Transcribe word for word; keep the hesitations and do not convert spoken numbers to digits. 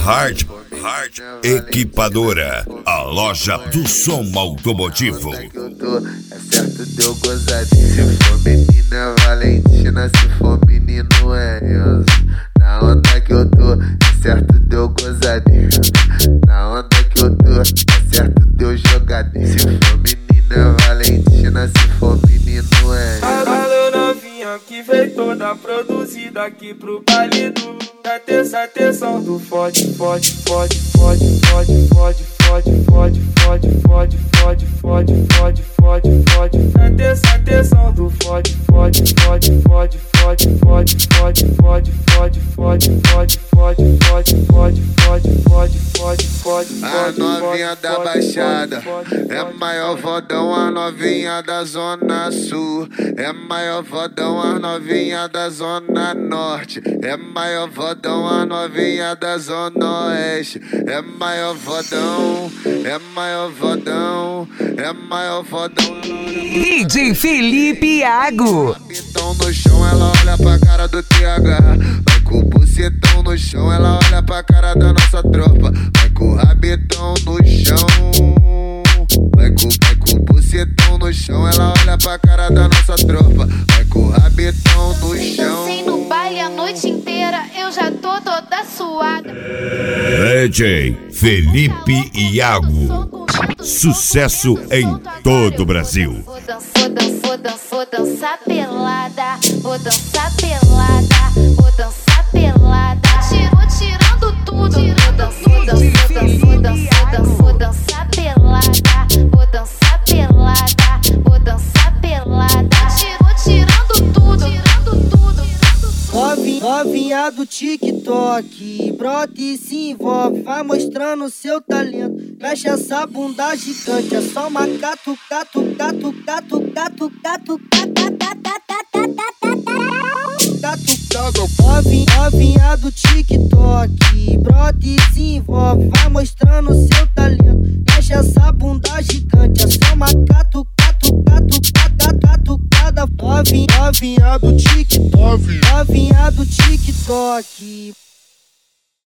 Hard, Hard Equipadora, a loja do som automotivo. É certo de eu gozar. Se for menina Valentina, se for menino Enzo. Na onda que eu tô, é certo de eu gozar. Na onda que eu tô, é certo de eu jogar. Se for menina Valentina, se for menino Enzo. Alô novinha que veio toda produzida aqui pro baile do da terça atenção do fode, fode, fode, fode, fode, fode, fode, fode, fode, fode, fode, fode, fode, fode, fode, da terça atenção do fode, fode, fode, fode, fode, fode, fode, fode, fode, fode, fode, fode, fode, fode, fode, fode, fode, fode. A novinha da Baixada é maior vodão, a novinha da Zona Sul é maior vodão, a novinha da Zona Norte é maior vodão, a novinha da Zona Oeste é maior vodão, é maior vodão, é maior vodão. D J Felipe Iago. Bucetão no chão, ela olha pra cara do T H. Vai com o bucetão no chão, ela olha pra cara da nossa tropa. Vai com o rabetão no chão. Vai com, vai com o bucetão no chão, ela olha pra cara da nossa tropa. Vai com o rabetão no chão. Dancei no baile a noite inteira, eu já tô toda suada. D J Felipe Iago. Sucesso em todo o Brasil. Vou dançar, vou dançar, vou dançar pelada. Vou dançar pelada, vou dançar pelada. Tirou, tirando tudo. Vou dançar, vou dançar, vou dançar, vou dançar pelada. Vou dançar pelada, vou dançar pelada. Tirou, tirando tudo, tirando tudo. Novinha, novinha do TikTok, brota e se envolve, vai mostrando seu talento. Mexe essa bunda gigante, é só uma catu, catu, catu, catu, catu, catu, catu, novinha, novinha do TikTok, brota e se envolve, vai mostrando seu talento. Mexe essa bunda gigante, é só uma catu, catu, catu, catu, catu, cada novinha, novinha do TikTok, novinha do TikTok.